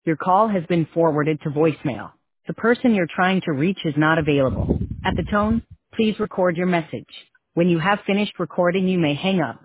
Your call has been forwarded to voicemail. The person you're trying to reach is not available. At the tone, please record your message. When you have finished recording, you may hang up.